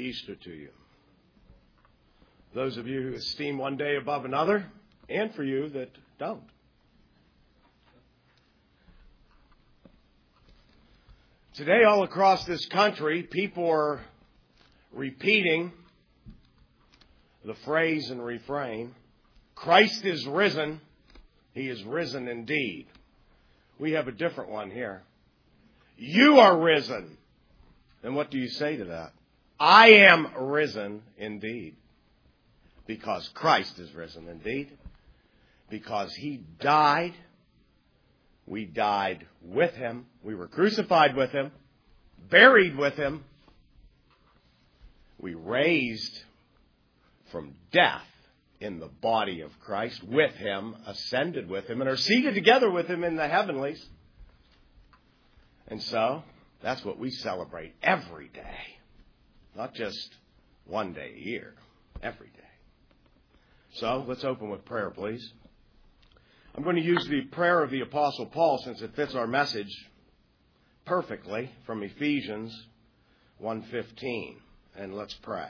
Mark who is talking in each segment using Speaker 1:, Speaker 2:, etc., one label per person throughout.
Speaker 1: Easter to you. Those of you who esteem one day above another, and for you that don't. Today, all across this country, people are repeating the phrase and refrain, Christ is risen, He is risen indeed. We have a different one here. You are risen. And what do you say to that? I am risen indeed. Because Christ is risen indeed. Because He died. We died with Him. We were crucified with Him. Buried with Him. We raised from death in the body of Christ with Him, ascended with Him, and are seated together with Him in the heavenlies. And so, that's what we celebrate every day. Not just one day a year. Every day. So, let's open with prayer, please. I'm going to use the prayer of the Apostle Paul since it fits our message perfectly from Ephesians 1:15. And let's pray.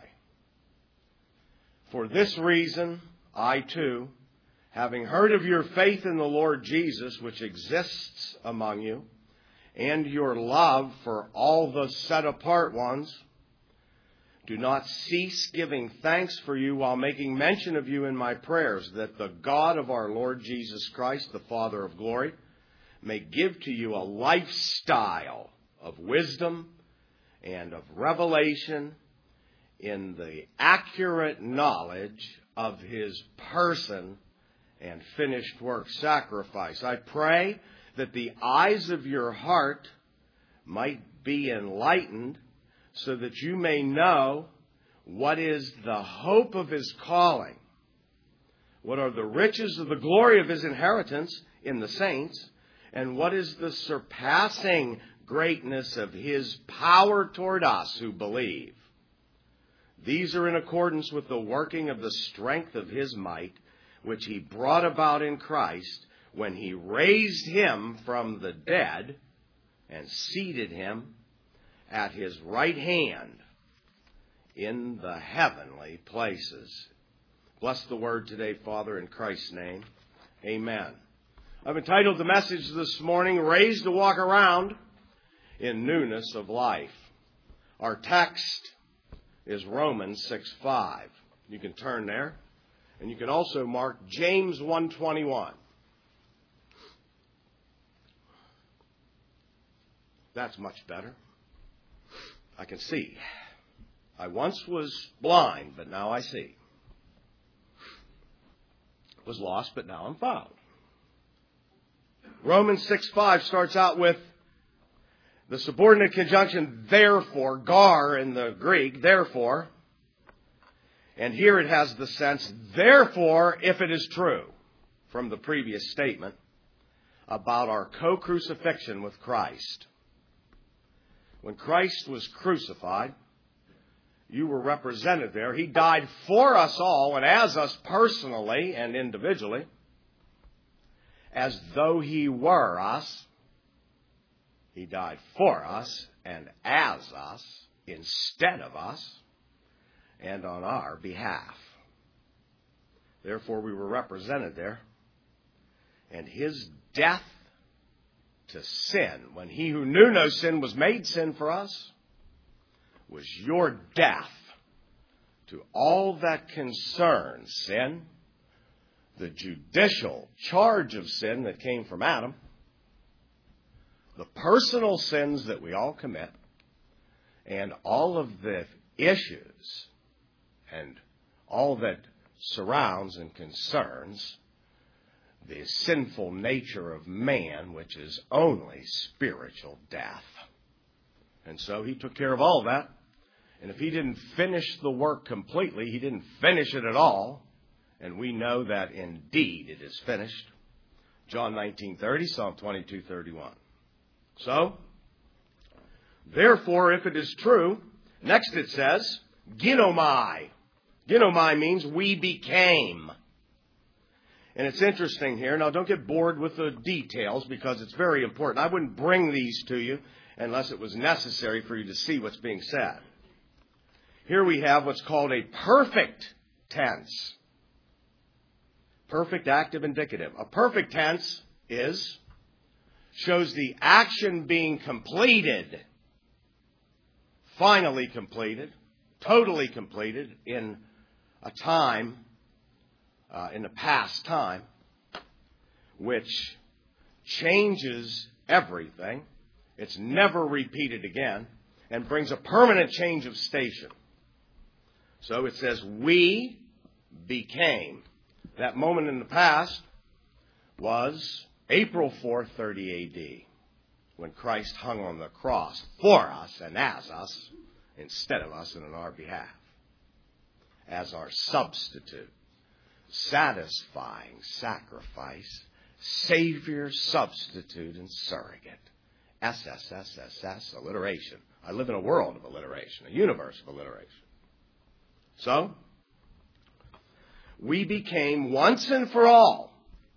Speaker 1: For this reason, I too, having heard of your faith in the Lord Jesus, which exists among you, and your love for all the set-apart ones, do not cease giving thanks for you while making mention of you in my prayers, that the God of our Lord Jesus Christ, the Father of glory, may give to you a lifestyle of wisdom and of revelation in the accurate knowledge of His person and finished work sacrifice. I pray that the eyes of your heart might be enlightened so that you may know what is the hope of His calling, what are the riches of the glory of His inheritance in the saints, and what is the surpassing greatness of His power toward us who believe. These are in accordance with the working of the strength of His might, which He brought about in Christ when He raised Him from the dead and seated Him at His right hand in the heavenly places. Bless the word today, Father, in Christ's name. Amen. I've entitled the message this morning, Raised to Walk Around in Newness of Life. Our text is Romans 6:5. You can turn there. And you can also mark James 1:21. That's much better. I can see. I once was blind, but now I see. Was lost, but now I'm found. Romans 6:5 starts out with the subordinate conjunction therefore, gar in the Greek, therefore. And here it has the sense, therefore, if it is true, from the previous statement about our co-crucifixion with Christ. When Christ was crucified, you were represented there. He died for us all and as us personally and individually, as though He were us. He died for us and as us, instead of us, and on our behalf. Therefore, we were represented there. And His death to sin, when He who knew no sin was made sin for us, was your death to all that concerns sin, the judicial charge of sin that came from Adam, the personal sins that we all commit, and all of the issues and all that surrounds and concerns the sinful nature of man, which is only spiritual death. And so He took care of all that. And if He didn't finish the work completely, He didn't finish it at all. And we know that indeed it is finished. John 19:30, Psalm 22:31. So, therefore, if it is true, next it says, ginomai. Ginomai means we became. And it's interesting here. Now, don't get bored with the details because it's very important. I wouldn't bring these to you unless it was necessary for you to see what's being said. Here we have what's called a perfect tense. Perfect active indicative. A perfect tense shows the action being completed, finally completed, totally completed in a time, in a past time, which changes everything. It's never repeated again and brings a permanent change of station. So it says, we became. That moment in the past was April 4th, 30 A.D., when Christ hung on the cross for us and as us, instead of us and on our behalf, as our substitute, satisfying sacrifice, Savior, substitute, and surrogate. SSSSS, alliteration. I live in a world of alliteration, a universe of alliteration. So, we became once and for all,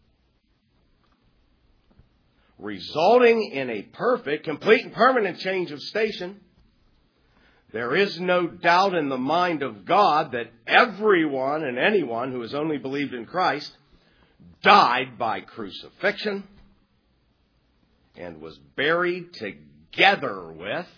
Speaker 1: resulting in a perfect, complete, and permanent change of station. There is no doubt in the mind of God that everyone and anyone who has only believed in Christ died by crucifixion and was buried together with,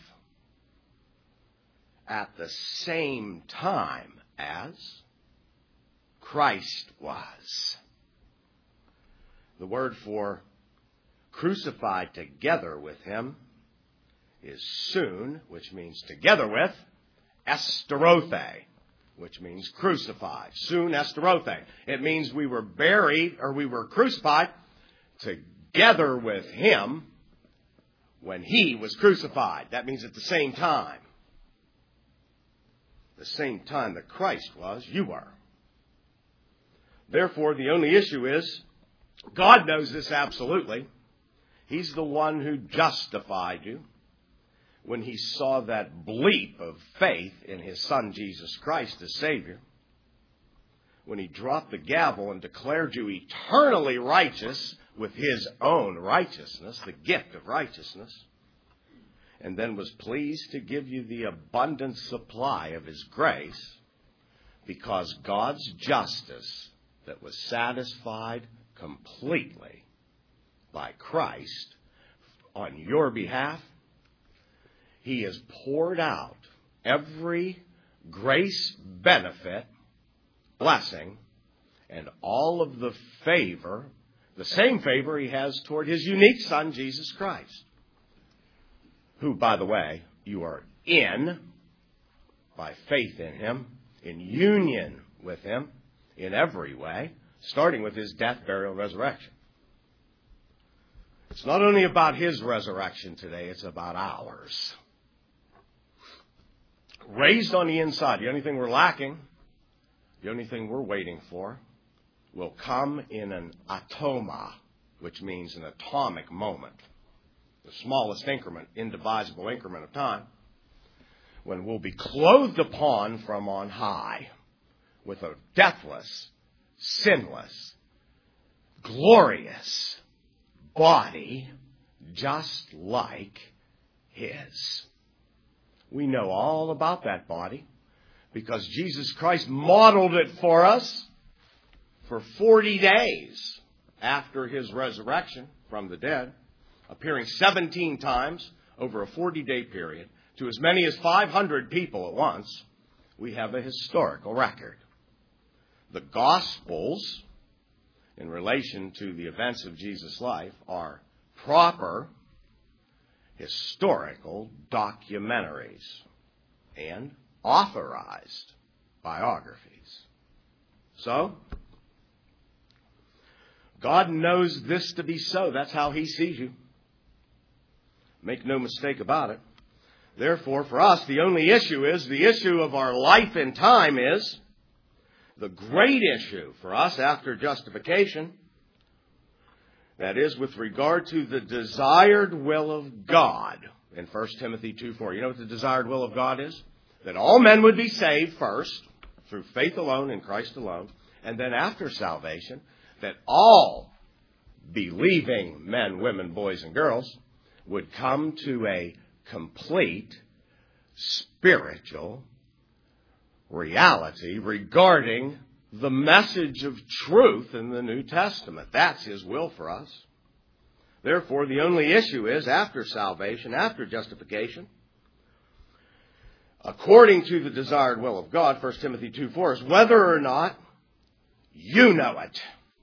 Speaker 1: at the same time as, Christ was. The word for crucified together with him is soon, which means together with, esterothe, which means crucified. Soon esterothe. It means we were buried, or we were crucified together with him when he was crucified. That means at the same time. The same time that Christ was, you were. Therefore, the only issue is, God knows this absolutely. He's the one who justified you when he saw that bleep of faith in his Son, Jesus Christ, as Savior. When he dropped the gavel and declared you eternally righteous with his own righteousness, the gift of righteousness, and then was pleased to give you the abundant supply of his grace, because God's justice that was satisfied completely by Christ on your behalf, he has poured out every grace, benefit, blessing, and all of the favor, the same favor he has toward his unique Son, Jesus Christ, who, by the way, you are in by faith in him, in union with him in every way, starting with his death, burial, resurrection. It's not only about his resurrection today, it's about ours. Raised on the inside. The only thing we're lacking, the only thing we're waiting for, will come in an atoma, which means an atomic moment. The smallest increment, indivisible increment of time, when we'll be clothed upon from on high with a deathless, sinless, glorious body just like his. We know all about that body because Jesus Christ modeled it for us for 40 days after his resurrection from the dead, appearing 17 times over a 40-day period to as many as 500 people at once. We have a historical record. The Gospels, in relation to the events of Jesus' life, are proper historical documentaries and authorized biographies. So, God knows this to be so. That's how he sees you. Make no mistake about it. Therefore, for us, the only issue is, the issue of our life and time is, the great issue for us after justification, that is, with regard to the desired will of God in 1 Timothy 2:4. You know what the desired will of God is? That all men would be saved first, through faith alone in Christ alone, and then after salvation, that all believing men, women, boys, and girls would come to a complete spiritual reality regarding the message of truth in the New Testament. That's His will for us. Therefore, the only issue is, after salvation, after justification, according to the desired will of God, 1 Timothy 2:4, is whether or not you know it.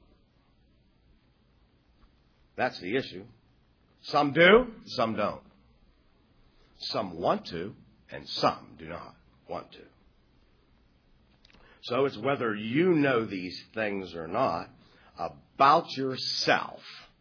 Speaker 1: That's the issue. Some do, some don't. Some want to, and some do not want to. So it's whether you know these things or not about yourself,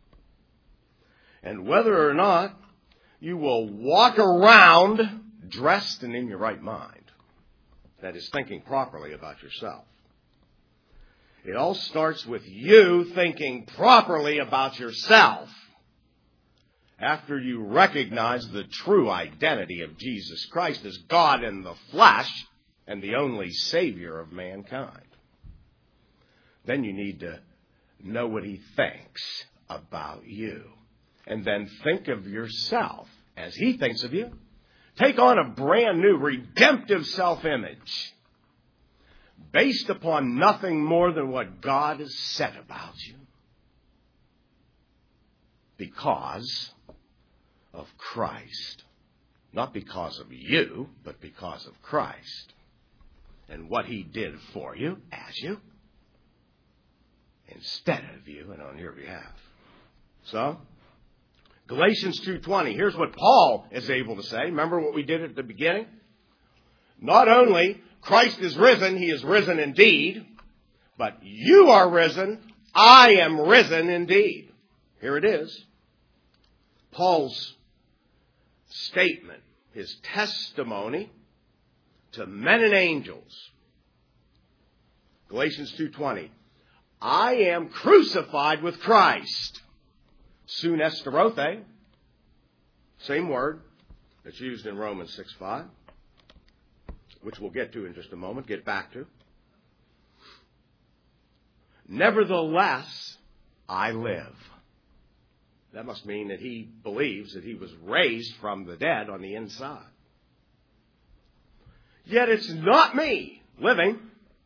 Speaker 1: and whether or not you will walk around dressed and in your right mind. That is, thinking properly about yourself. It all starts with you thinking properly about yourself after you recognize the true identity of Jesus Christ as God in the flesh and the only Savior of mankind. Then you need to know what He thinks about you. And then think of yourself as He thinks of you. Take on a brand new redemptive self-image based upon nothing more than what God has said about you. Because of Christ. Not because of you, but because of Christ. And what He did for you, as you, instead of you, and on your behalf. So, Galatians 2:20, here's what Paul is able to say. Remember what we did at the beginning? Not only Christ is risen, He is risen indeed, but you are risen, I am risen indeed. Here it is. Paul's statement, his testimony to men and angels. Galatians 2:20, I am crucified with Christ. Sun esterothe, same word that's used in Romans 6:5, which we'll get to in just a moment, get back to. Nevertheless, I live. That must mean that he believes that he was raised from the dead on the inside. Yet it's not me living.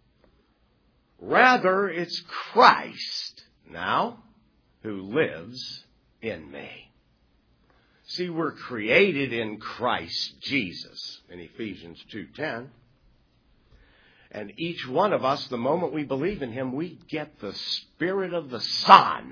Speaker 1: Rather, it's Christ now who lives in me. See, we're created in Christ Jesus in Ephesians 2:10. And each one of us, the moment we believe in Him, we get the Spirit of the Son,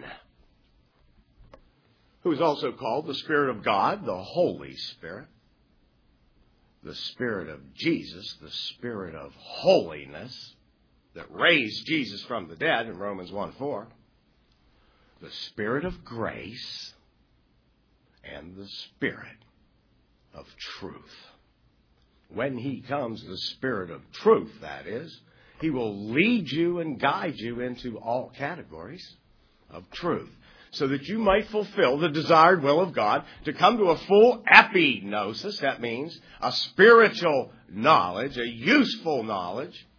Speaker 1: who is also called the Spirit of God, the Holy Spirit, the Spirit of Jesus, the Spirit of holiness that raised Jesus from the dead in Romans 1:4, the Spirit of grace, and the Spirit of truth. When He comes, the Spirit of truth, that is, He will lead you and guide you into all categories of truth, so that you might fulfill the desired will of God to come to a full epignosis. That means a spiritual knowledge, a useful knowledge,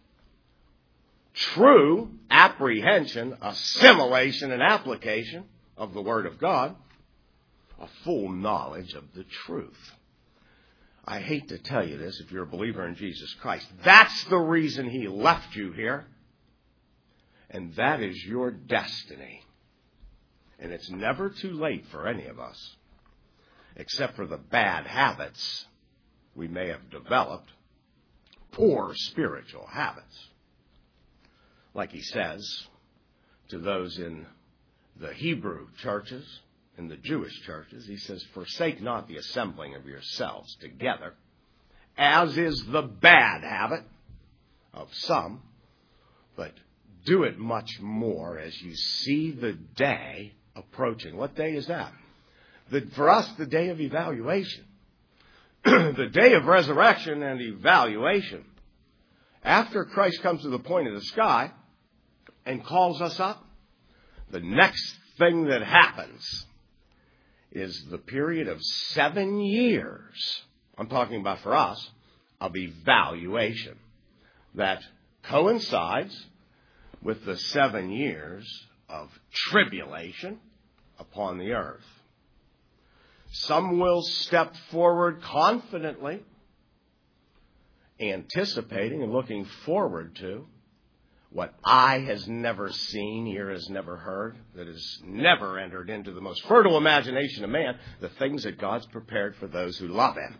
Speaker 1: true apprehension, assimilation, and application of the Word of God, a full knowledge of the truth. I hate to tell you this if you're a believer in Jesus Christ. That's the reason He left you here. And that is your destiny. And it's never too late for any of us, except for the bad habits we may have developed, poor spiritual habits. Like He says to those in the Hebrew churches, in the Jewish churches, He says, forsake not the assembling of yourselves together, as is the bad habit of some, but do it much more as you see the day approaching. What day is that? For us, the day of evaluation. The day of resurrection and evaluation. After Christ comes to the point of the sky and calls us up, the next thing that happens is the period of 7 years, I'm talking about for us, of evaluation that coincides with the 7 years of tribulation upon the earth. Some will step forward confidently anticipating and looking forward to what eye has never seen, ear has never heard, that has never entered into the most fertile imagination of man, the things that God's prepared for those who love Him.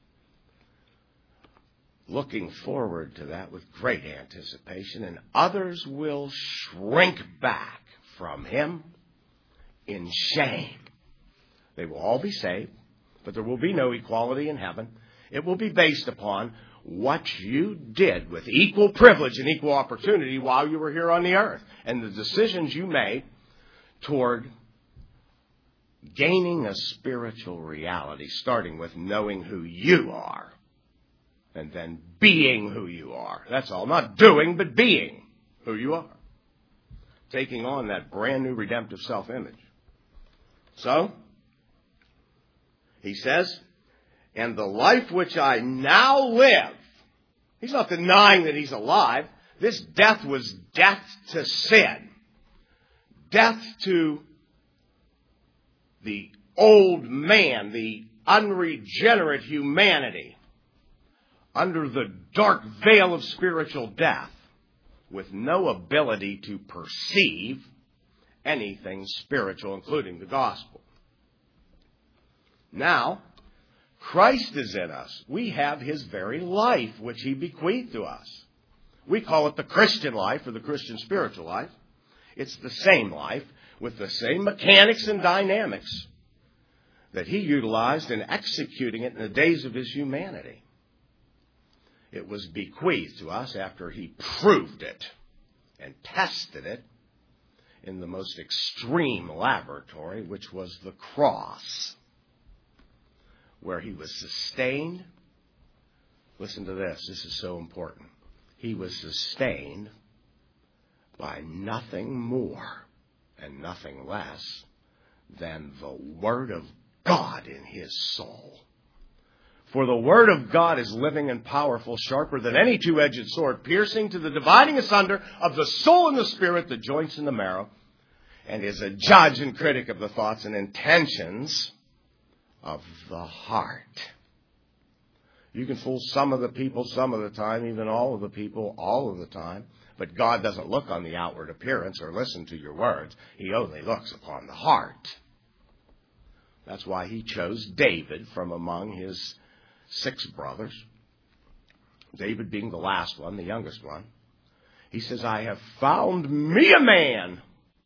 Speaker 1: Looking forward to that with great anticipation, and others will shrink back from Him in shame. They will all be saved, but there will be no equality in heaven. It will be based upon what you did with equal privilege and equal opportunity while you were here on the earth, and the decisions you made toward gaining a spiritual reality, starting with knowing who you are and then being who you are. That's all. Not doing, but being who you are. Taking on that brand new redemptive self-image. So, he says, and the life which I now live. He's not denying that he's alive. This death was death to sin. Death to the old man, the unregenerate humanity, under the dark veil of spiritual death, with no ability to perceive anything spiritual, including the gospel. Now, Christ is in us. We have His very life, which He bequeathed to us. We call it the Christian life or the Christian spiritual life. It's the same life with the same mechanics and dynamics that He utilized in executing it in the days of His humanity. It was bequeathed to us after He proved it and tested it in the most extreme laboratory, which was the cross, where He was sustained. Listen to this. This is so important. He was sustained by nothing more and nothing less than the Word of God in His soul. For the Word of God is living and powerful, sharper than any two-edged sword, piercing to the dividing asunder of the soul and the spirit, the joints and the marrow, and is a judge and critic of the thoughts and intentions of the heart. You can fool some of the people some of the time, even all of the people all of the time, but God doesn't look on the outward appearance or listen to your words. He only looks upon the heart. That's why He chose David from among His 6 brothers, David being the last one, the youngest one. He says, I have found me a man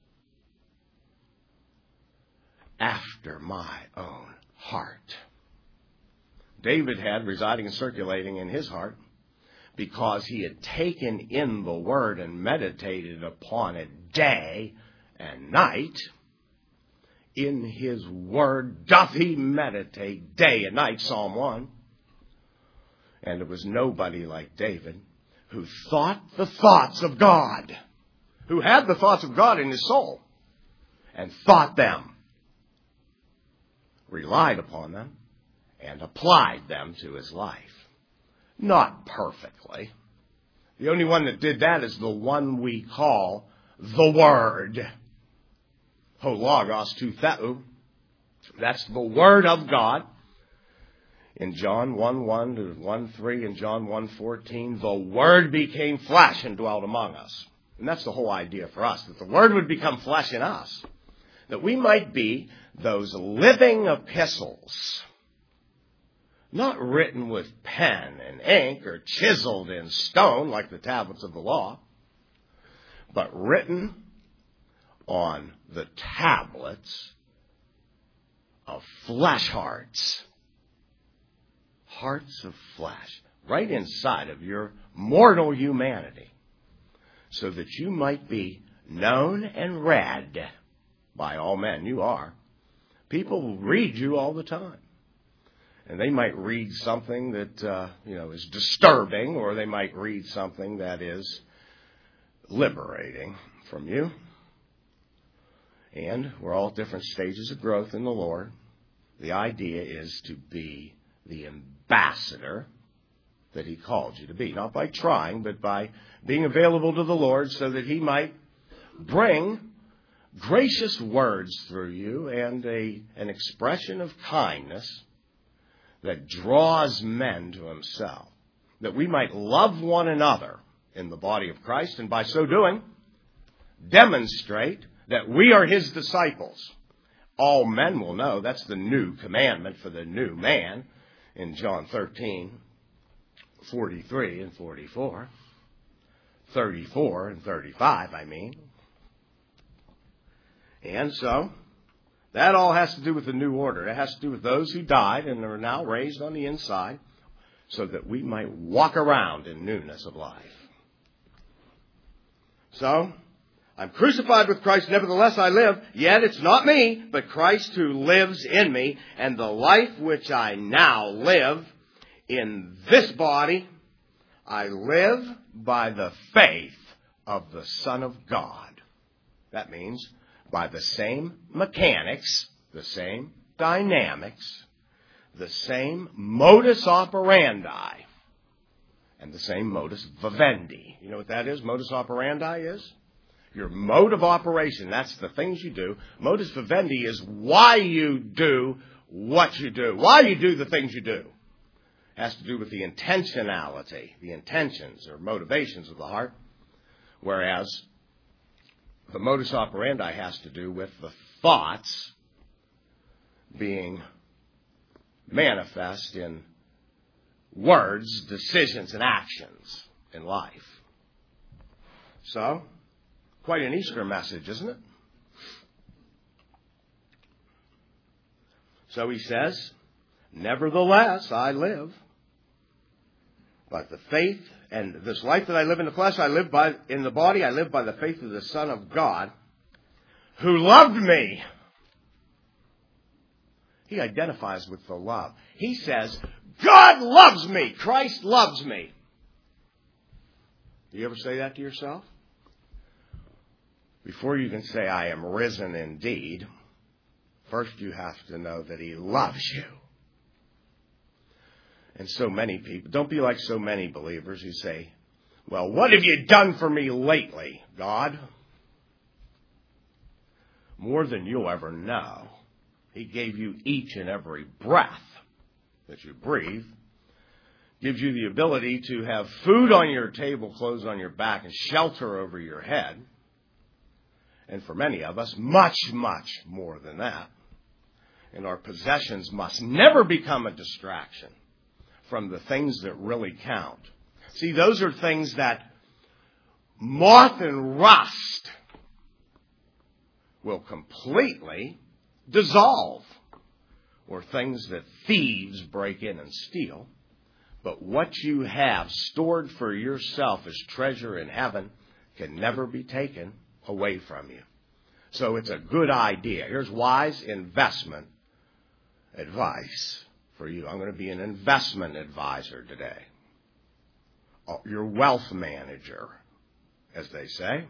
Speaker 1: after my own heart. David had residing and circulating in his heart, because he had taken in the Word and meditated upon it day and night. In His Word doth he meditate day and night, Psalm 1. And it was nobody like David who thought the thoughts of God, who had the thoughts of God in his soul and thought them, relied upon them, and applied them to his life. Not perfectly. The only one that did that is the one we call the Word. Ho logos tou theou. That's the Word of God. In John 1:1 to 1:3 and John 1:14, the Word became flesh and dwelt among us. And that's the whole idea for us, that the Word would become flesh in us, that we might be those living epistles, not written with pen and ink or chiseled in stone like the tablets of the law, but written on the tablets of flesh hearts. Hearts of flesh, right inside of your mortal humanity, so that you might be known and read by all men. You are. People read you all the time. And they might read something that, is disturbing, or they might read something that is liberating from you. And we're all at different stages of growth in the Lord. The idea is to be the ambassador that He called you to be. Not by trying, but by being available to the Lord so that He might bring gracious words through you and an expression of kindness that draws men to Himself. that we might love one another in the body of Christ, and by so doing, demonstrate that we are his disciples. All men will know. That's the new commandment for the new man in John 13:43 and 44. 34 and 35, I mean. And so, that all has to do with the new order. It has to do with those who died and are now raised on the inside so that we might walk around in newness of life. So, I'm crucified with Christ, nevertheless I live, yet it's not me, but Christ who lives in me, and the life which I now live in this body, I live by the faith of the Son of God. That means by the same mechanics, the same dynamics, the same modus operandi, and the same modus vivendi. You know what that is? Modus operandi is your mode of operation. That's the things you do. Modus vivendi is why you do what you do, why you do the things you do. It has to do with the intentionality, the intentions or motivations of the heart, whereas the modus operandi has to do with the thoughts being manifest in words, decisions, and actions in life. So, quite an Easter message, isn't it? So he says, nevertheless, I live. But the faith and this life that I live in the flesh, I live by, in the body, I live by the faith of the Son of God, who loved me. He identifies with the love. He says, God loves me. Christ loves me. Do you ever say that to yourself? Before you can say, I am risen indeed, first you have to know that he loves you. And so many people, don't be like so many believers who say, well, what have you done for me lately, God? More than you'll ever know. He gave you each and every breath that you breathe, gives you the ability to have food on your table, clothes on your back, and shelter over your head. And for many of us, much, much more than that. And our possessions must never become a distraction from the things that really count. See, those are things that moth and rust will completely dissolve, or things that thieves break in and steal. But what you have stored for yourself as treasure in heaven can never be taken away from you. So it's a good idea. Here's wise investment advice for you. I'm going to be an investment advisor today. Your wealth manager, as they say.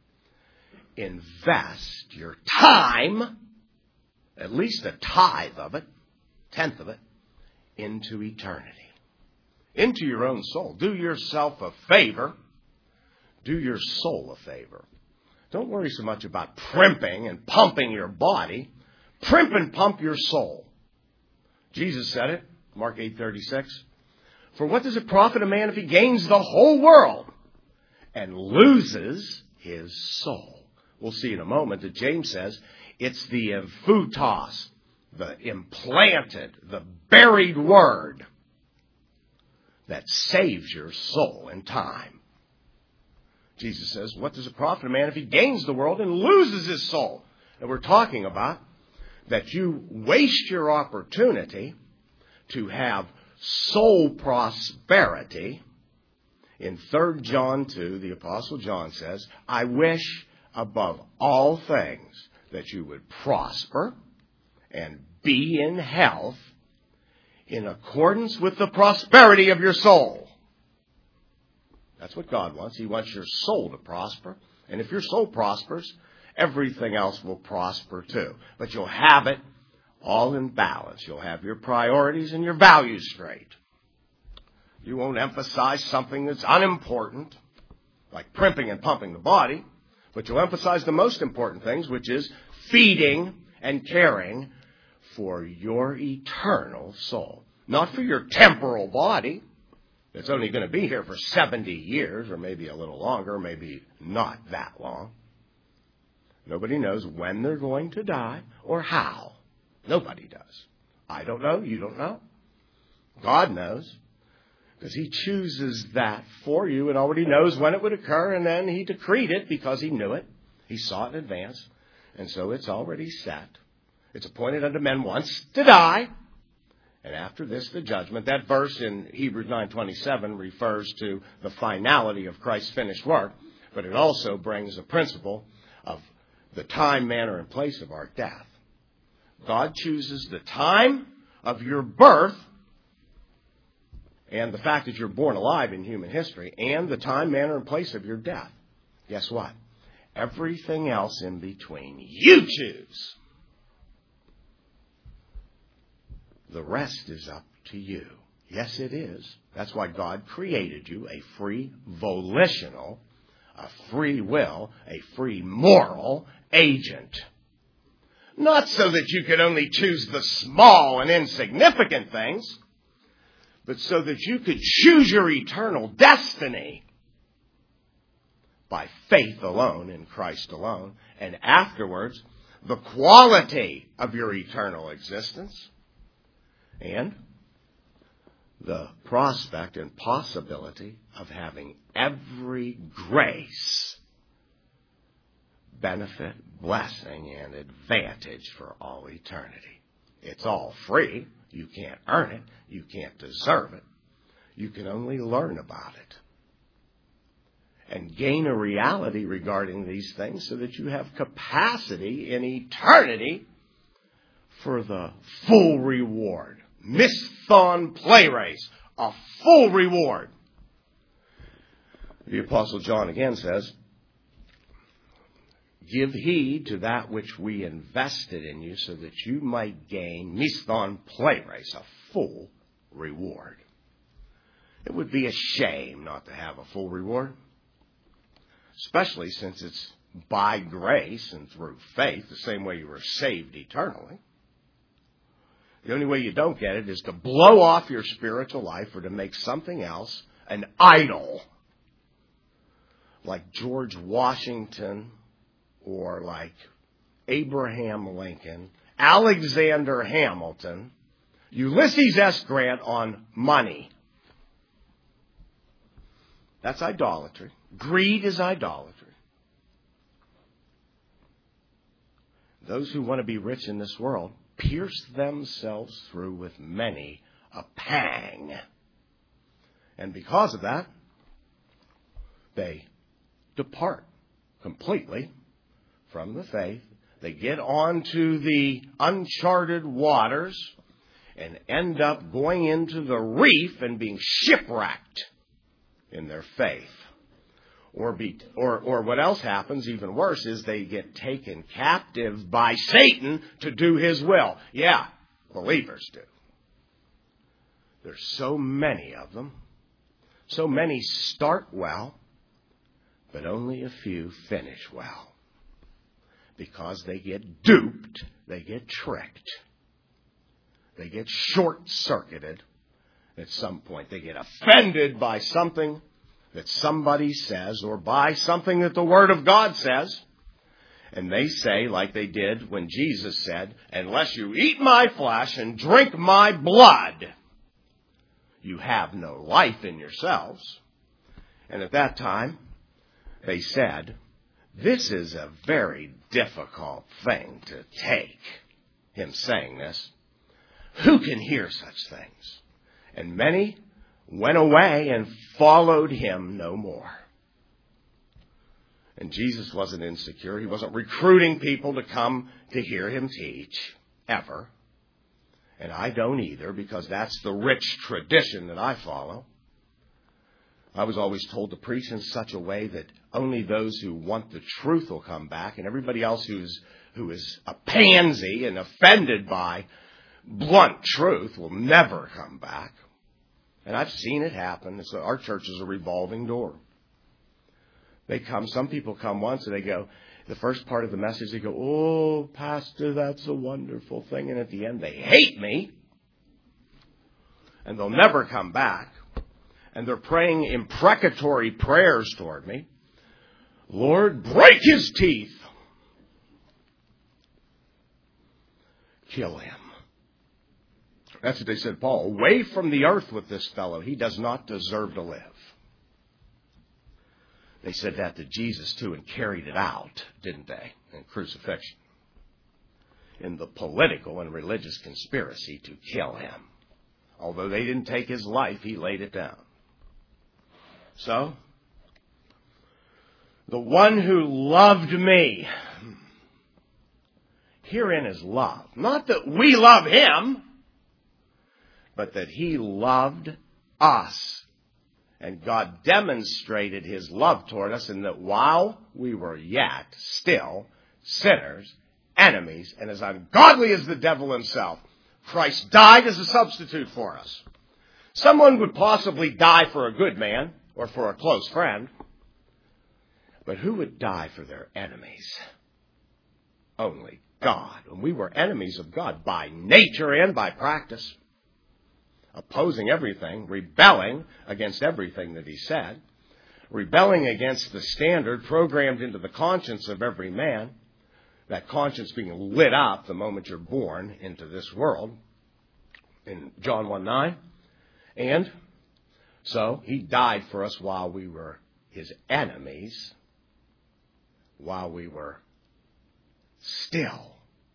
Speaker 1: Invest your time, at least a tithe of it, tenth of it, into eternity. Into your own soul. Do yourself a favor. Do your soul a favor. Don't worry so much about primping and pumping your body. Primp and pump your soul. Jesus said it, Mark 8:36. For what does it profit a man if he gains the whole world and loses his soul? We'll see in a moment that James says it's the emphutos, the implanted, the buried word that saves your soul in time. Jesus says, what does it profit a man if he gains the world and loses his soul? And we're talking about that you waste your opportunity to have soul prosperity. In 3 John 2, the Apostle John says, I wish above all things that you would prosper and be in health in accordance with the prosperity of your soul. That's what God wants. He wants your soul to prosper. And if your soul prospers, everything else will prosper too. But you'll have it all in balance. You'll have your priorities and your values straight. You won't emphasize something that's unimportant, like primping and pumping the body, but you'll emphasize the most important things, which is feeding and caring for your eternal soul. Not for your temporal body that's only going to be here for 70 years, or maybe a little longer, maybe not that long. Nobody knows when they're going to die or how. Nobody does. I don't know. You don't know. God knows, because He chooses that for you and already knows when it would occur, and then He decreed it because He knew it. He saw it in advance, and so it's already set. It's appointed unto men once to die, and after this the judgment. That verse in Hebrews 9:27 refers to the finality of Christ's finished work, but it also brings a principle of the time, manner, and place of our death. God chooses the time of your birth, and the fact that you're born alive in human history, and the time, manner, and place of your death. Guess what? Everything else in between, you choose. The rest is up to you. Yes, it is. That's why God created you a free volitional, a free will, a free moral agent. Not so that you could only choose the small and insignificant things, but so that you could choose your eternal destiny by faith alone in Christ alone, and afterwards the quality of your eternal existence and the prospect and possibility of having every grace, benefit, blessing, and advantage for all eternity. It's all free. You can't earn it. You can't deserve it. You can only learn about it and gain a reality regarding these things so that you have capacity in eternity for the full reward. Misthon Pleires, a full reward. The Apostle John again says, give heed to that which we invested in you so that you might gain Misthon Pleires, a full reward. It would be a shame not to have a full reward, especially since it's by grace and through faith, the same way you were saved eternally. The only way you don't get it is to blow off your spiritual life or to make something else an idol, like George Washington or like Abraham Lincoln, Alexander Hamilton, Ulysses S. Grant on money. That's idolatry. Greed is idolatry. Those who want to be rich in this world pierce themselves through with many a pang. And because of that, they depart completely from the faith. They get onto the uncharted waters and end up going into the reef and being shipwrecked in their faith. Or what else happens, even worse, is they get taken captive by Satan to do his will. Yeah, believers do. There's so many of them. So many start well, but only a few finish well. Because they get duped, they get tricked, they get short-circuited. At some point, they get offended by something that somebody says or by something that the Word of God says. And they say, like they did when Jesus said, unless you eat my flesh and drink my blood, you have no life in yourselves. And at that time, they said, this is a very difficult thing to take. Him saying this. Who can hear such things? And many went away and followed him no more. And Jesus wasn't insecure. He wasn't recruiting people to come to hear him teach, ever. And I don't either, because that's the rich tradition that I follow. I was always told to preach in such a way that only those who want the truth will come back, and everybody else who is a pansy and offended by blunt truth will never come back. And I've seen it happen. Our church is a revolving door. They come, some people come once and they go, the first part of the message, they go, oh, Pastor, that's a wonderful thing. And at the end, they hate me. And they'll never come back. and they're praying imprecatory prayers toward me. Lord, break his teeth. Kill him. That's what they said, Paul. Away from the earth with this fellow. He does not deserve to live. They said that to Jesus, too, and carried it out, didn't they, in crucifixion, in the political and religious conspiracy to kill him. Although they didn't take his life, he laid it down. So, the one who loved me, herein is love. Not that we love him, but that he loved us. And God demonstrated his love toward us in that while we were yet still sinners, enemies, and as ungodly as the devil himself, Christ died as a substitute for us. Someone would possibly die for a good man or for a close friend, but who would die for their enemies? Only God. And we were enemies of God by nature and by practice, opposing everything, rebelling against everything that he said, rebelling against the standard programmed into the conscience of every man, that conscience being lit up the moment you're born into this world, in John 1:9. And so he died for us while we were his enemies, while we were still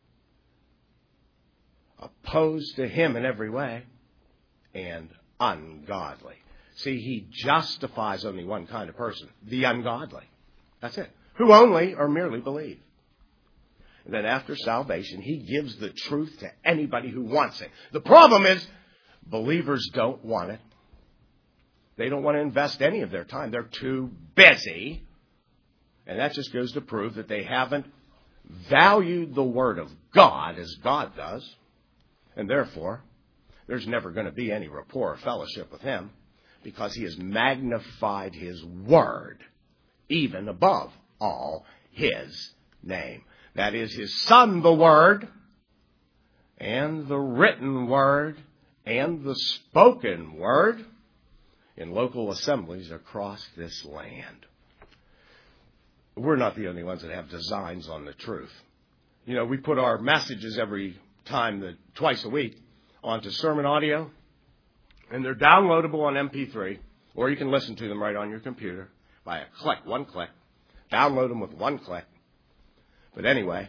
Speaker 1: opposed to him in every way and ungodly. See, he justifies only one kind of person, the ungodly. That's it. Who only or merely believe. And then after salvation, he gives the truth to anybody who wants it. The problem is, believers don't want it. They don't want to invest any of their time. They're too busy. And that just goes to prove that they haven't valued the Word of God as God does. And therefore, there's never going to be any rapport or fellowship with him because he has magnified his Word even above all his name. That is his Son, the Word, and the written Word, and the spoken Word in local assemblies across this land. We're not the only ones that have designs on the truth. You know, we put our messages every time, twice a week, onto sermon audio, and they're downloadable on MP3, or you can listen to them right on your computer by a click, one click. Download them with one click. But anyway,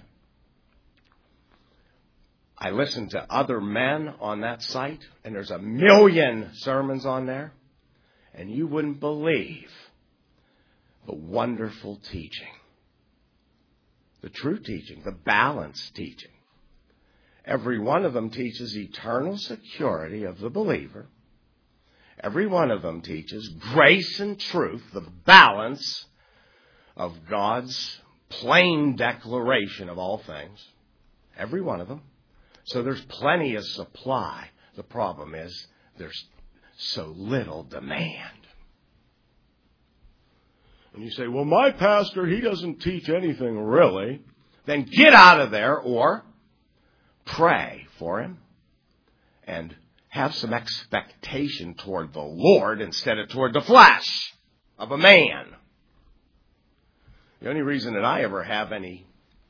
Speaker 1: I listen to other men on that site, and there's 1 million sermons on there, and you wouldn't believe the wonderful teaching, the true teaching, the balanced teaching. Every one of them teaches eternal security of the believer. Every one of them teaches grace and truth, the balance of God's plain declaration of all things. Every one of them. So there's plenty of supply. The problem is there's so little demand. And you say, well, my pastor, he doesn't teach anything really. Then get out of there or pray for him and have some expectation toward the Lord instead of toward the flesh of a man. The only reason that I ever have any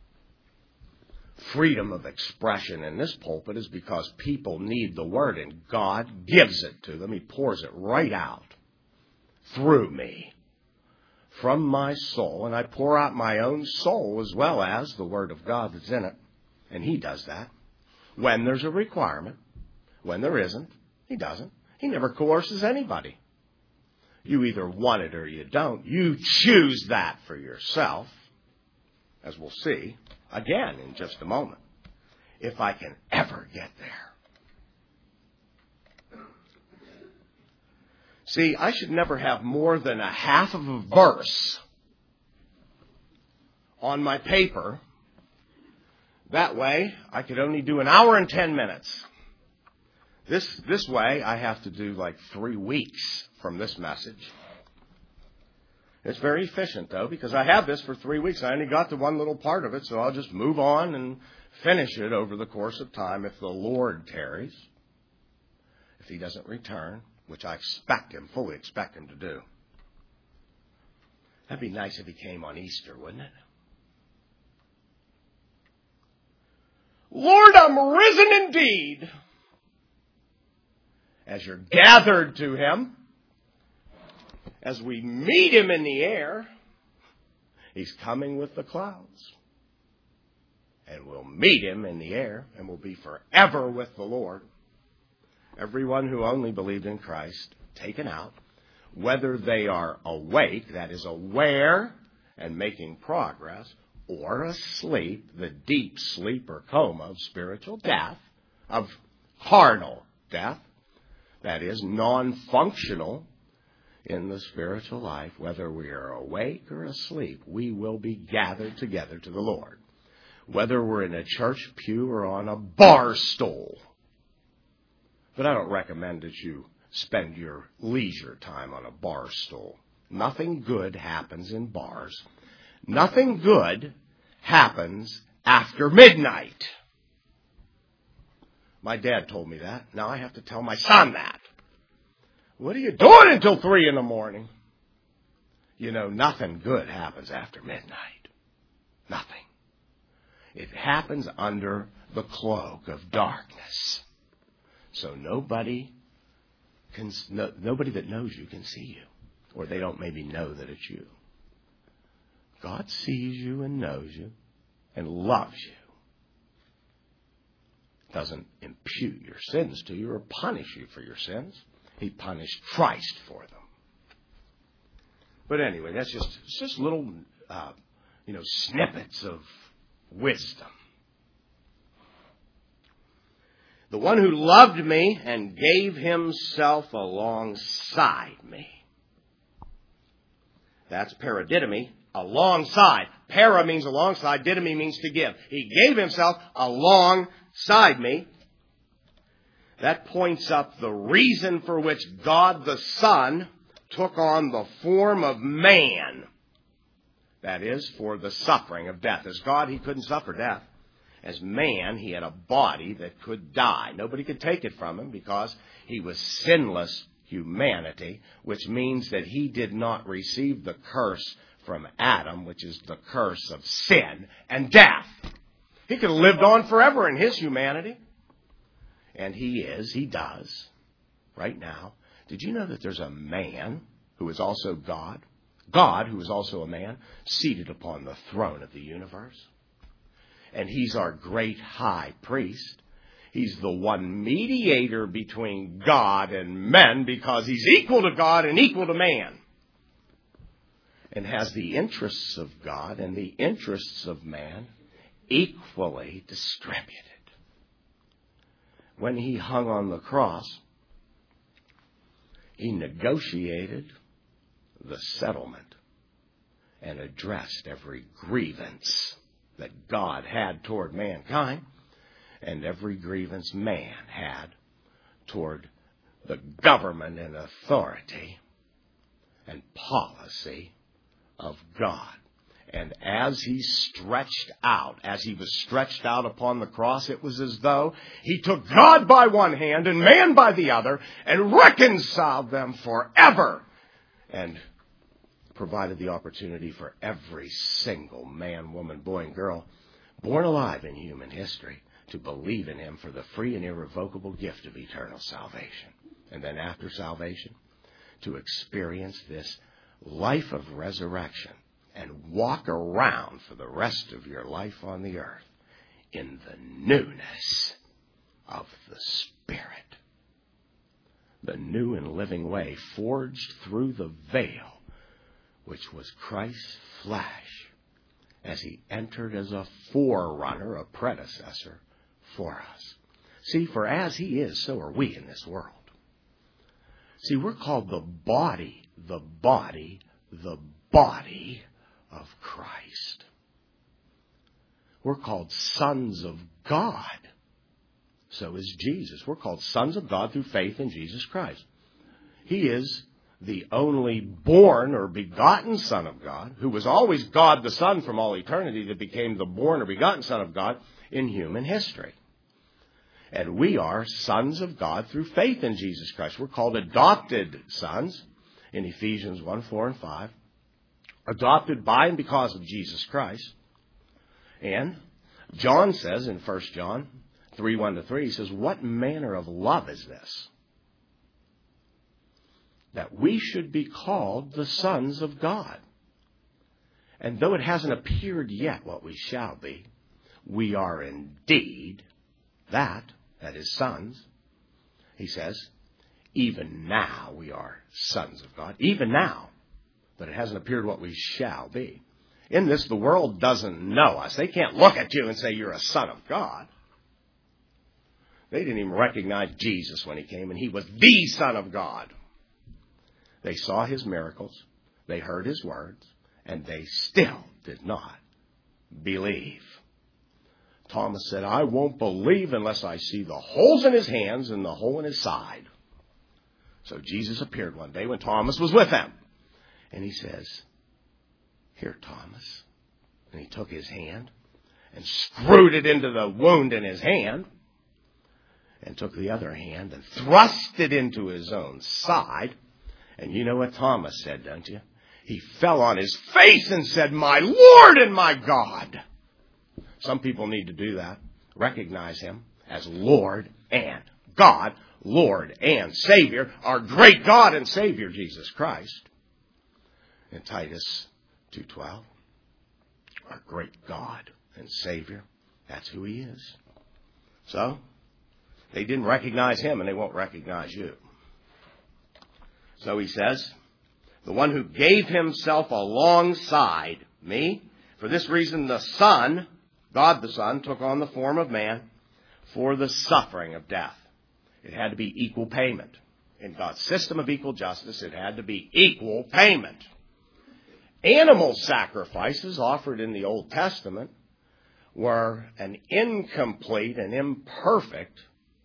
Speaker 1: freedom of expression in this pulpit is because people need the Word, and God gives it to them. He pours it right out through me from my soul, and I pour out my own soul as well as the Word of God that's in it, and he does that. When there's a requirement, when there isn't, he doesn't. He never coerces anybody. You either want it or you don't. You choose that for yourself, as we'll see again in just a moment, if I can ever get there. See, I should never have more than a half of a verse on my paper. That way, I could only do 1 hour and 10 minutes. This way, I have to do like 3 weeks from this message. It's very efficient, though, because I have this for 3 weeks. I only got to one little part of it, so I'll just move on and finish it over the course of time if the Lord tarries, if he doesn't return which I fully expect him to do. That'd be nice if he came on Easter, wouldn't it? Lord, I'm risen indeed. As you're gathered to him, as we meet him in the air, he's coming with the clouds. And we'll meet him in the air, and we'll be forever with the Lord. Everyone who only believed in Christ, taken out, whether they are awake, that is aware and making progress, or asleep, the deep sleep or coma of spiritual death, of carnal death, that is non-functional in the spiritual life, whether we are awake or asleep, we will be gathered together to the Lord. Whether we're in a church pew or on a bar stool. But I don't recommend that you spend your leisure time on a bar stool. Nothing good happens in bars. Nothing good happens after midnight. My dad told me that. Now I have to tell my son that. What are you doing until 3 a.m? You know, nothing good happens after midnight. Nothing. It happens under the cloak of darkness. So nobody that knows you can see you. Or they don't maybe know that it's you. God sees you and knows you and loves you. Doesn't impute your sins to you or punish you for your sins. He punished Christ for them. But anyway, that's just little, snippets of wisdom. The one who loved me and gave himself alongside me. That's paradidomi, alongside. Para means alongside, didomi means to give. He gave himself alongside me. That points up the reason for which God the Son took on the form of man. That is, for the suffering of death. As God, he couldn't suffer death. As man, he had a body that could die. Nobody could take it from him because he was sinless humanity, which means that he did not receive the curse from Adam, which is the curse of sin and death. He could have lived on forever in his humanity. And he does, right now. Did you know that there's a man who is also God? God, who is also a man, seated upon the throne of the universe. And he's our great high priest. He's the one mediator between God and men because he's equal to God and equal to man. And has the interests of God and the interests of man equally distributed. When he hung on the cross, he negotiated the settlement and addressed every grievance that God had toward mankind and every grievance man had toward the government and authority and policy of God. And as he was stretched out upon the cross, it was as though he took God by one hand and man by the other and reconciled them forever and provided the opportunity for every single man, woman, boy, and girl born alive in human history to believe in him for the free and irrevocable gift of eternal salvation. And then after salvation, to experience this life of resurrection and walk around for the rest of your life on the earth in the newness of the Spirit. The new and living way forged through the veil, which was Christ's flesh, as he entered as a forerunner, a predecessor for us. See, for as he is, so are we in this world. See, we're called the body of Christ. We're called sons of God. So is Jesus. We're called sons of God through faith in Jesus Christ. He is the only born or begotten Son of God, who was always God the Son from all eternity, that became the born or begotten Son of God in human history. And we are sons of God through faith in Jesus Christ. We're called adopted sons in Ephesians 1, 4, and 5. Adopted by and because of Jesus Christ. And John says in 1 John 3, 1 to 3, he says, what manner of love is this? That we should be called the sons of God. And though it hasn't appeared yet what we shall be, we are indeed that is sons. He says, even now we are sons of God. Even now. But it hasn't appeared what we shall be. In this, the world doesn't know us. They can't look at you and say you're a son of God. They didn't even recognize Jesus when he came, and he was the Son of God. They saw his miracles, they heard his words, and they still did not believe. Thomas said, I won't believe unless I see the holes in his hands and the hole in his side. So Jesus appeared one day when Thomas was with them. And he says, here, Thomas. And he took his hand and screwed it into the wound in his hand. And took the other hand and thrust it into his own side. And you know what Thomas said, don't you? He fell on his face and said, my Lord and my God. Some people need to do that. Recognize him as Lord and God, Lord and Savior, our great God and Savior, Jesus Christ. In Titus 2:12, our great God and Savior, that's who he is. So, they didn't recognize him and they won't recognize you. So he says, the one who gave himself alongside me, for this reason the Son, God the Son, took on the form of man for the suffering of death. It had to be equal payment. In God's system of equal justice, it had to be equal payment. Animal sacrifices offered in the Old Testament were an incomplete and imperfect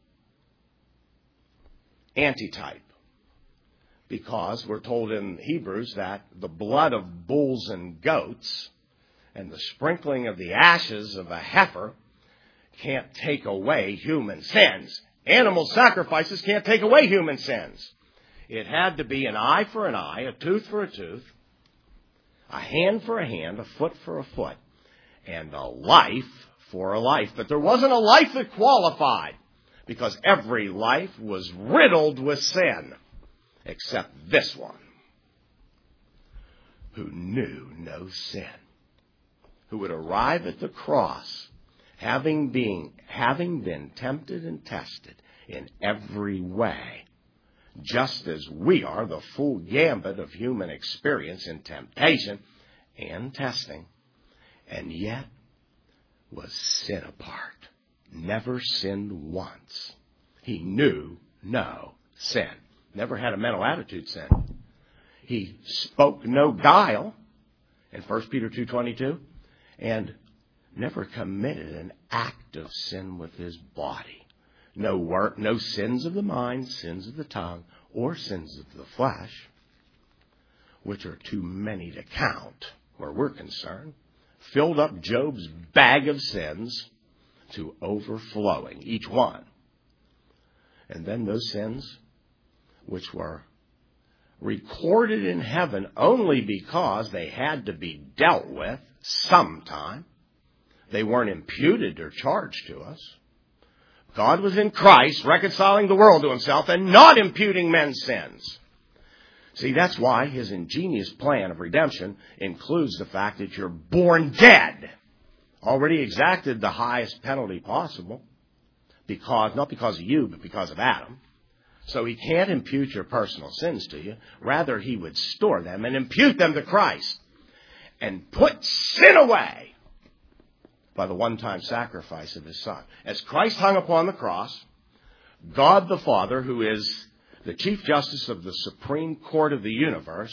Speaker 1: antitype. Because we're told in Hebrews that the blood of bulls and goats and the sprinkling of the ashes of a heifer can't take away human sins. Animal sacrifices can't take away human sins. It had to be an eye for an eye, a tooth for a tooth, a hand for a hand, a foot for a foot, and a life for a life. But there wasn't a life that qualified, because every life was riddled with sin, except this one, who knew no sin, who would arrive at the cross, having been tempted and tested in every way, just as we are, the full gambit of human experience in temptation and testing, and yet was sin apart, never sinned once. He knew no sin. Never had a mental attitude sin. He spoke no guile in 1 Peter 2:22, and never committed an act of sin with his body. No sins of the mind, sins of the tongue, or sins of the flesh, which are too many to count where we're concerned, filled up Job's bag of sins to overflowing, each one. And then those sins, which were recorded in heaven only because they had to be dealt with sometime. They weren't imputed or charged to us. God was in Christ reconciling the world to himself and not imputing men's sins. See, that's why his ingenious plan of redemption includes the fact that you're born dead. Already exacted the highest penalty possible, not because of you, but because of Adam. So he can't impute your personal sins to you. Rather, he would store them and impute them to Christ and put sin away by the one-time sacrifice of his Son. As Christ hung upon the cross, God the Father, who is the Chief Justice of the Supreme Court of the universe,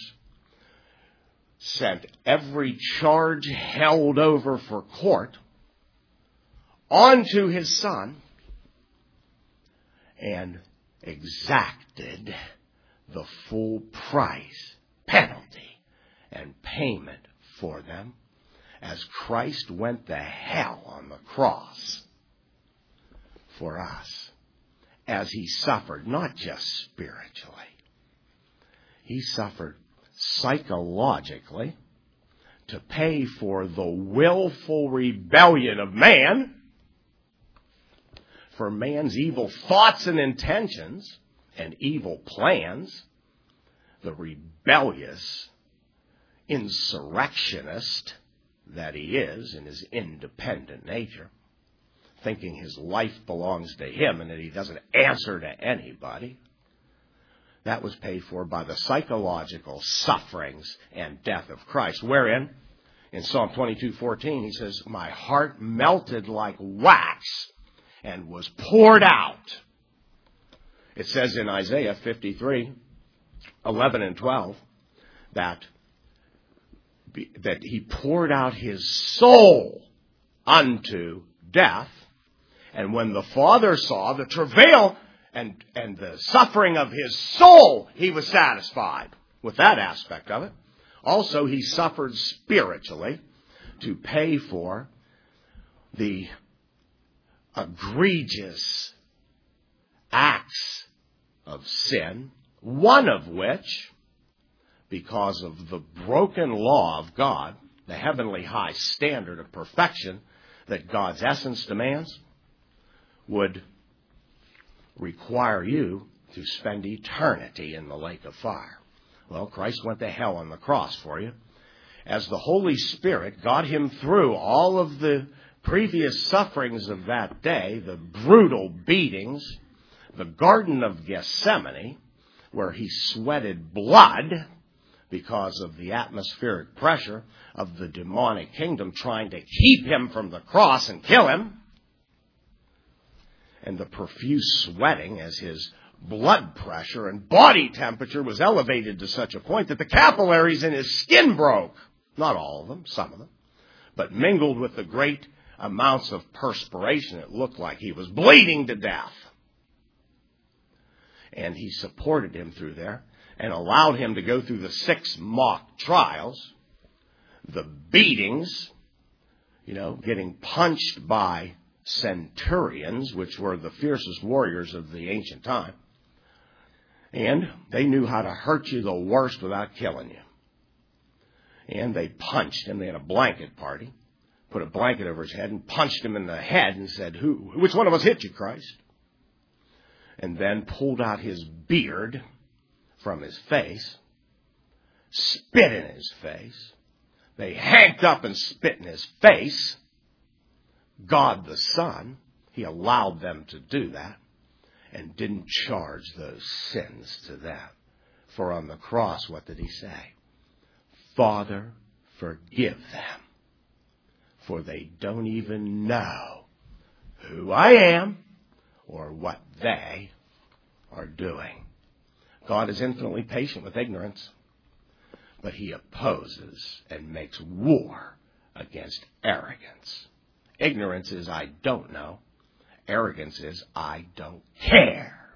Speaker 1: sent every charge held over for court onto his Son and exacted the full price, penalty, and payment for them as Christ went to hell on the cross for us. as he suffered, not just spiritually. He suffered psychologically to pay for the willful rebellion of man, for man's evil thoughts and intentions and evil plans, the rebellious insurrectionist that he is in his independent nature, thinking his life belongs to him and that he doesn't answer to anybody. That was paid for by the psychological sufferings and death of Christ, wherein, in Psalm 22:14, he says, my heart melted like wax and was poured out. It says in Isaiah 53:11 and 12, that he poured out his soul unto death. And when the Father saw the travail and the suffering of his soul, he was satisfied with that aspect of it. Also, he suffered spiritually to pay for the egregious acts of sin, one of which, because of the broken law of God, the heavenly high standard of perfection that God's essence demands, would require you to spend eternity in the lake of fire. Well, Christ went to hell on the cross for you. As the Holy Spirit got him through all of the previous sufferings of that day, the brutal beatings, the Garden of Gethsemane, where he sweated blood because of the atmospheric pressure of the demonic kingdom trying to keep him from the cross and kill him, and the profuse sweating as his blood pressure and body temperature was elevated to such a point that the capillaries in his skin broke. Not all of them, some of them. But mingled with the great amounts of perspiration, it looked like he was bleeding to death. And he supported him through there and allowed him to go through the 6 mock trials, the beatings, getting punched by centurions, which were the fiercest warriors of the ancient time. And they knew how to hurt you the worst without killing you. And they punched him. They had a blanket party, put a blanket over his head and punched him in the head and said, which one of us hit you, Christ? And then pulled out his beard from his face, spit in his face. They hanked up and spit in his face. God the Son, he allowed them to do that and didn't charge those sins to them. For on the cross, what did he say? Father, forgive them, for they don't even know who I am or what they are doing. God is infinitely patient with ignorance, but he opposes and makes war against arrogance. Ignorance is I don't know. Arrogance is I don't care.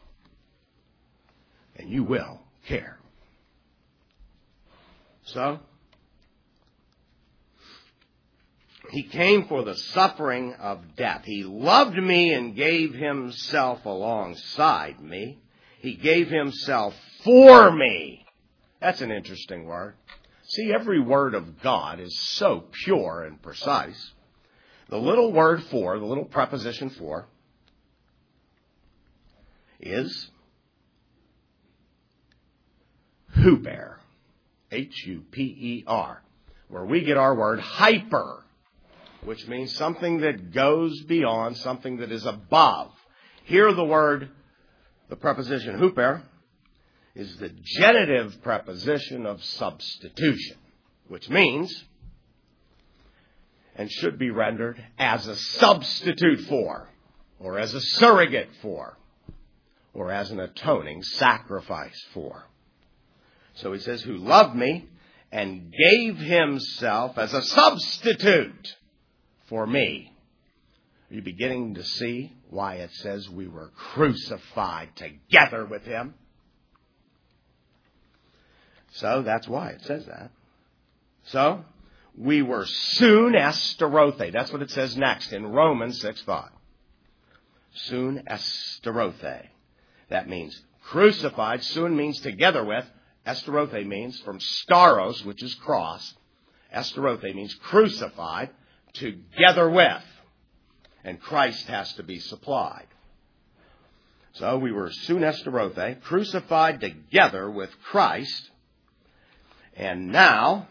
Speaker 1: And you will care. So, he came for the suffering of death. He loved me and gave himself alongside me. He gave himself for me. That's an interesting word. See, every word of God is so pure and precise. The little word for, the little preposition for, is huper, H-U-P-E-R, where we get our word hyper, which means something that goes beyond, something that is above. Here the preposition huper, is the genitive preposition of substitution, which means, and should be rendered as a substitute for, or as a surrogate for, or as an atoning sacrifice for. So he says, who loved me and gave himself as a substitute for me. Are you beginning to see why it says we were crucified together with him? So that's why it says that. So we were soon esterothe. That's what it says next in Romans 6:5. Sun esterothe. That means crucified. Sun means together with. Esterothe means from staros, which is cross. Esterothe means crucified together with. And Christ has to be supplied. So we were sun esterothe, crucified together with Christ. And now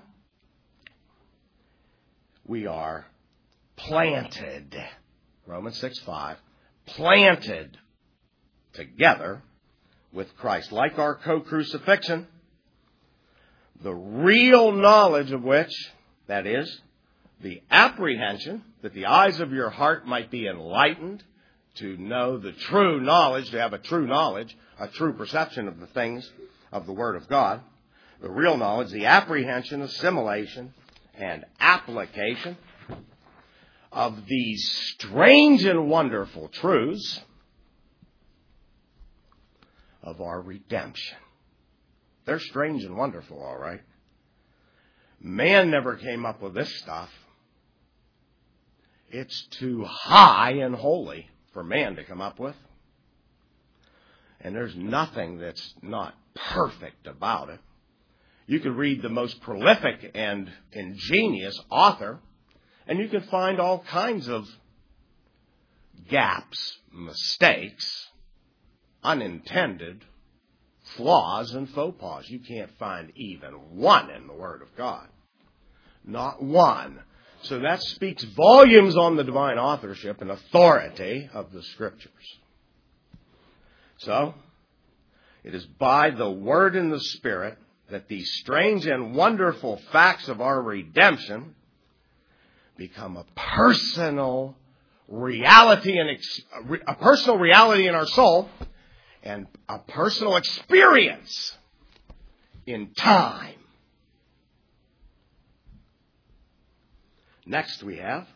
Speaker 1: we are planted. Romans 6:5. Planted together with Christ. Like our co-crucifixion, the real knowledge of which, that is, the apprehension that the eyes of your heart might be enlightened to know the true knowledge, to have a true knowledge, a true perception of the things of the Word of God. The real knowledge, the apprehension, assimilation, and application of these strange and wonderful truths of our redemption. They're strange and wonderful, all right. Man never came up with this stuff. It's too high and holy for man to come up with. And there's nothing that's not perfect about it. You could read the most prolific and ingenious author, and you can find all kinds of gaps, mistakes, unintended flaws and faux pas. You can't find even one in the Word of God. Not one. So that speaks volumes on the divine authorship and authority of the Scriptures. So, it is by the Word and the Spirit that these strange and wonderful facts of our redemption become a personal reality in our soul and a personal experience in time. Next we have,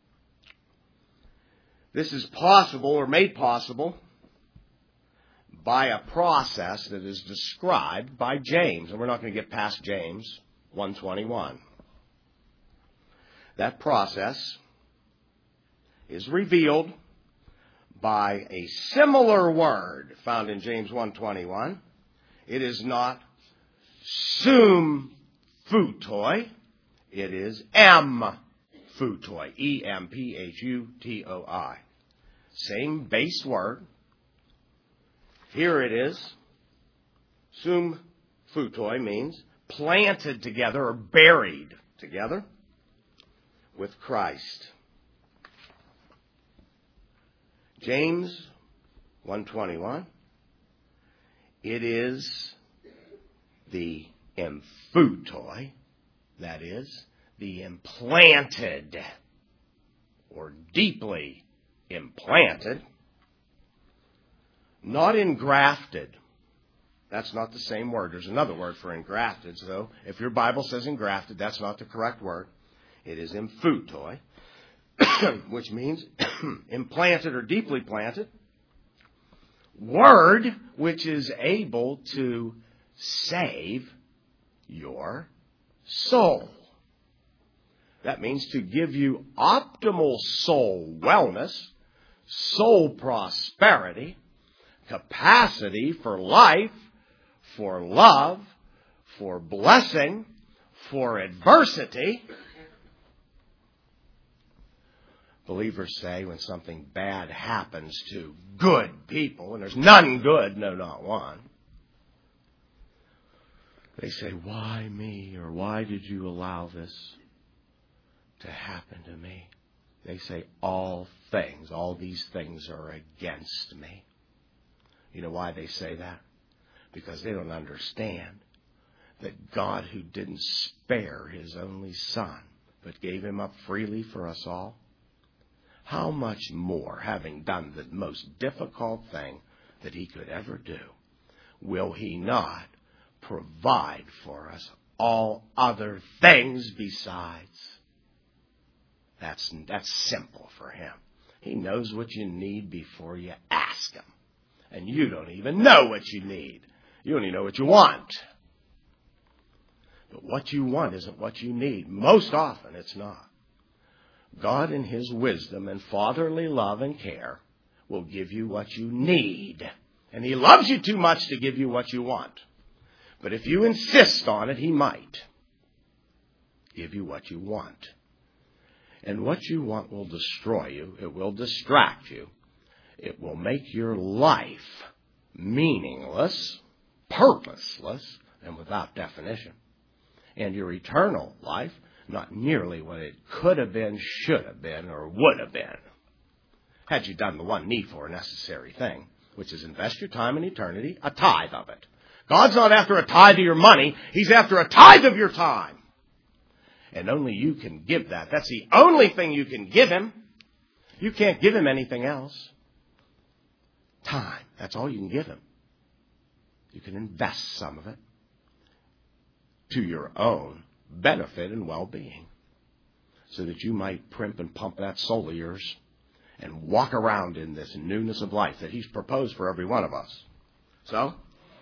Speaker 1: this is possible or made possible by a process that is described by James. And we're not going to get past James 1:21. That process is revealed by a similar word found in James 1:21. It is not sum phutoi. It is phutoi. E-M-P-H-U-T-O-I. Same base word. Here it is. Sum phutoi means planted together or buried together with Christ. James 1:21. It is the emphutoi, that is, the implanted or deeply implanted, not engrafted. That's not the same word. There's another word for engrafted. So if your Bible says engrafted, that's not the correct word. It is emphutoi, which means implanted or deeply planted. Word which is able to save your soul. That means to give you optimal soul wellness, soul prosperity, capacity for life, for love, for blessing, for adversity. Believers say when something bad happens to good people, and there's none good, no, not one, they say, why me? Or why did you allow this to happen to me? They say all these things are against me. You know why they say that? Because they don't understand that God, who didn't spare His only Son, but gave Him up freely for us all, how much more, having done the most difficult thing that He could ever do, will He not provide for us all other things besides? That's simple for Him. He knows what you need before you ask Him. And you don't even know what you need. You only know what you want. But what you want isn't what you need. Most often it's not. God in His wisdom and fatherly love and care will give you what you need. And He loves you too much to give you what you want. But if you insist on it, He might give you what you want. And what you want will destroy you. It will distract you. It will make your life meaningless, purposeless, and without definition. And your eternal life, not nearly what it could have been, should have been, or would have been, had you done the one needful or necessary thing, which is invest your time in eternity, a tithe of it. God's not after a tithe of your money. He's after a tithe of your time. And only you can give that. That's the only thing you can give Him. You can't give Him anything else. Time. That's all you can give Him. You can invest some of it to your own benefit and well-being, so that you might primp and pump that soul of yours and walk around in this newness of life that He's proposed for every one of us. So,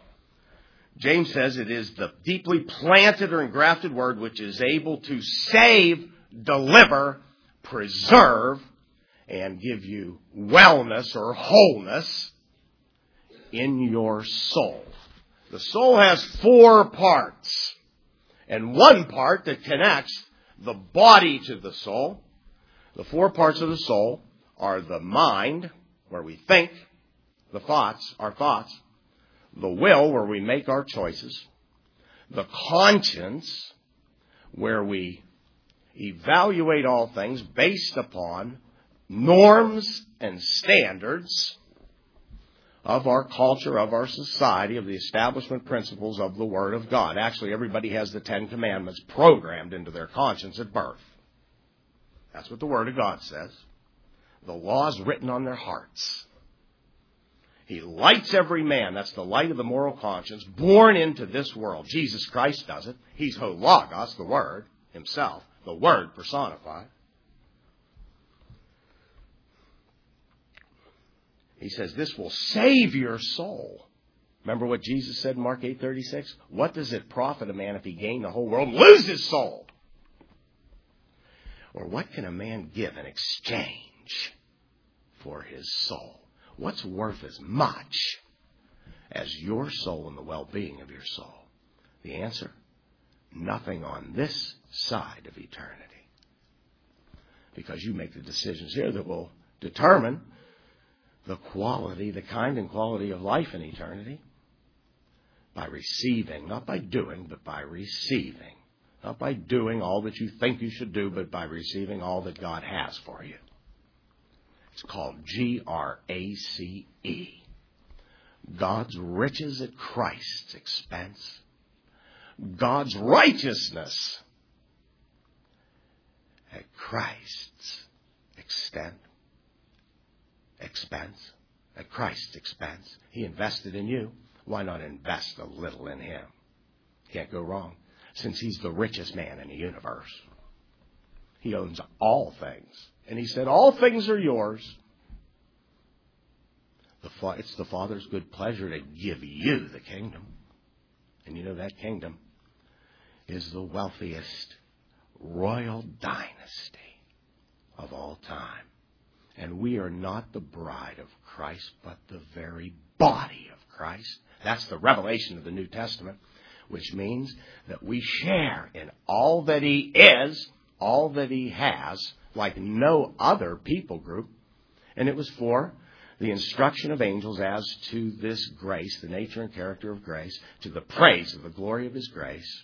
Speaker 1: James says it is the deeply planted or engrafted word which is able to save, deliver, preserve, and give you wellness or wholeness in your soul. The soul has 4 parts. And one part that connects the body to the soul. The 4 parts of the soul are the mind, where we think, the thoughts, our thoughts, the will, where we make our choices, the conscience, where we evaluate all things based upon norms and standards of our culture, of our society, of the establishment principles of the Word of God. Actually, everybody has the 10 Commandments programmed into their conscience at birth. That's what the Word of God says. The law is written on their hearts. He lights every man. That's the light of the moral conscience, born into this world. Jesus Christ does it. He's Ho Logos, the Word Himself, the Word personified. He says this will save your soul. Remember what Jesus said in Mark 8:36? What does it profit a man if he gain the whole world and lose his soul? Or what can a man give in exchange for his soul? What's worth as much as your soul and the well-being of your soul? The answer, nothing on this side of eternity. Because you make the decisions here that will determine the quality, the kind and quality of life in eternity by receiving, not by doing, but by receiving. Not by doing all that you think you should do, but by receiving all that God has for you. It's called GRACE. God's riches at Christ's expense. God's righteousness at Christ's expense. At Christ's expense. He invested in you. Why not invest a little in Him? Can't go wrong, since He's the richest man in the universe. He owns all things. And He said, all things are yours. It's the Father's good pleasure to give you the kingdom. And you know that kingdom is the wealthiest royal dynasty of all time. And we are not the bride of Christ, but the very body of Christ. That's the revelation of the New Testament, which means that we share in all that He is, all that He has, like no other people group. And it was for the instruction of angels as to this grace, the nature and character of grace, to the praise of the glory of His grace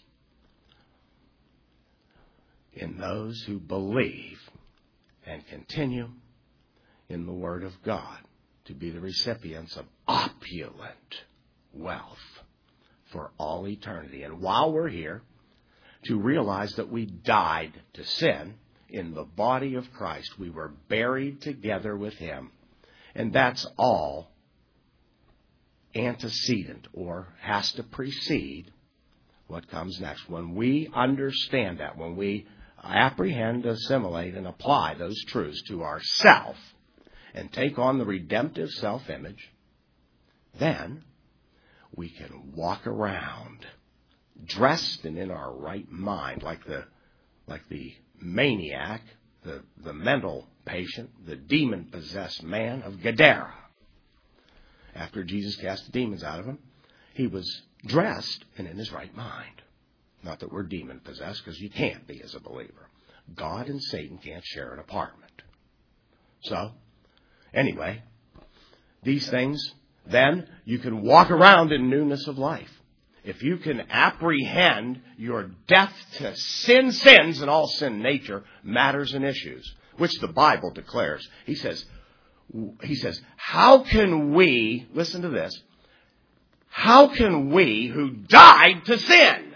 Speaker 1: in those who believe and continue in the Word of God, to be the recipients of opulent wealth for all eternity. And while we're here, to realize that we died to sin in the body of Christ. We were buried together with Him. And that's all antecedent, or has to precede what comes next. When we understand that, when we apprehend, assimilate, and apply those truths to ourself, and take on the redemptive self-image, then we can walk around dressed and in our right mind, like the maniac the mental patient, the demon-possessed man of Gadara. After Jesus cast the demons out of him, he was dressed and in his right mind. Not that we're demon-possessed, because you can't be as a believer. God and Satan can't share an apartment. So, anyway, these things, then you can walk around in newness of life. If you can apprehend your death to sins and all sin nature, matters and issues, which the Bible declares. He says, how can we, listen to this, how can we who died to sin?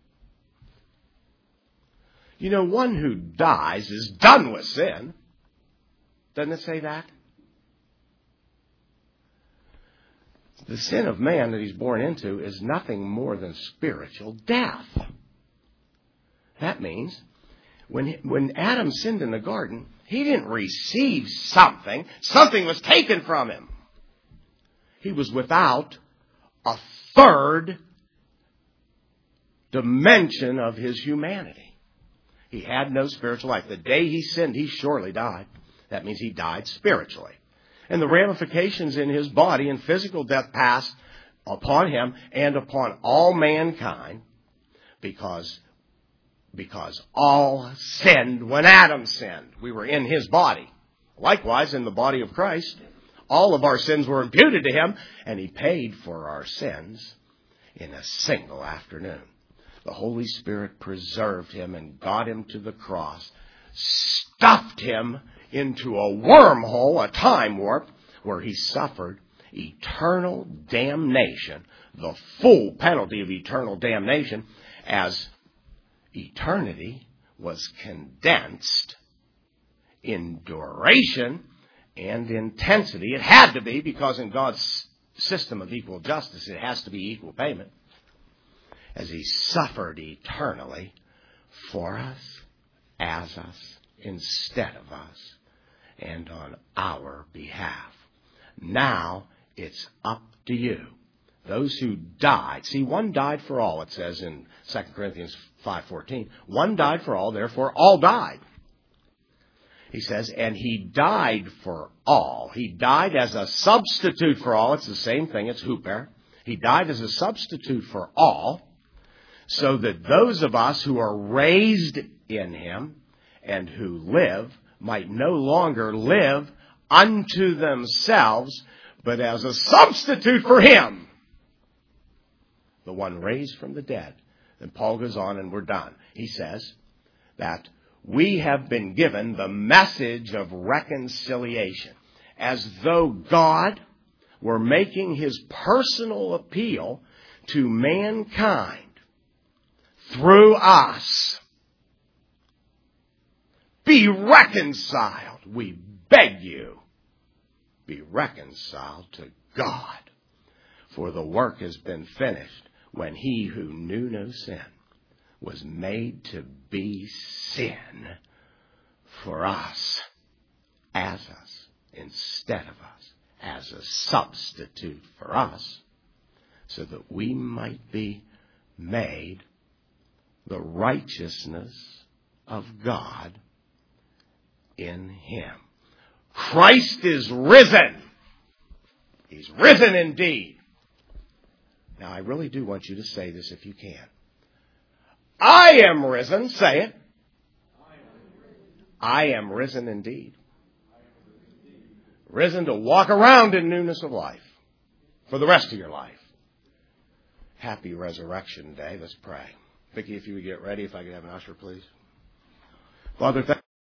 Speaker 1: You know, one who dies is done with sin. Doesn't it say that? The sin of man that he's born into is nothing more than spiritual death. That means when Adam sinned in the garden, he didn't receive something. Something was taken from him. He was without a third dimension of his humanity. He had no spiritual life. The day he sinned, he surely died. That means he died spiritually. And the ramifications in his body and physical death passed upon him and upon all mankind because all sinned when Adam sinned. We were in his body. Likewise, in the body of Christ, all of our sins were imputed to him, and he paid for our sins in a single afternoon. The Holy Spirit preserved him and got him to the cross, stuffed him into a wormhole, a time warp, where he suffered eternal damnation, the full penalty of eternal damnation, as eternity was condensed in duration and intensity. It had to be, because in God's system of equal justice, it has to be equal payment, as he suffered eternally for us, as us, instead of us, and on our behalf. Now it's up to you. Those who died. See, one died for all, it says in 2 Corinthians 5:14. One died for all, therefore all died. He says, and he died for all. He died as a substitute for all. It's the same thing. It's huper. He died as a substitute for all, so that those of us who are raised in him and who live might no longer live unto themselves, but as a substitute for him, the one raised from the dead. Then Paul goes on, and we're done. He says that we have been given the message of reconciliation, as though God were making his personal appeal to mankind through us. Be reconciled. We beg you. Be reconciled to God. For the work has been finished when he who knew no sin was made to be sin for us, as us, instead of us, as a substitute for us, so that we might be made the righteousness of God in him. Christ is risen. He's risen indeed. Now, I really do want you to say this if you can. I am risen. Say it. I am risen indeed. Risen to walk around in newness of life for the rest of your life. Happy Resurrection Day. Let's pray. Vicki, if you would get ready, if I could have an usher, please. Father, thank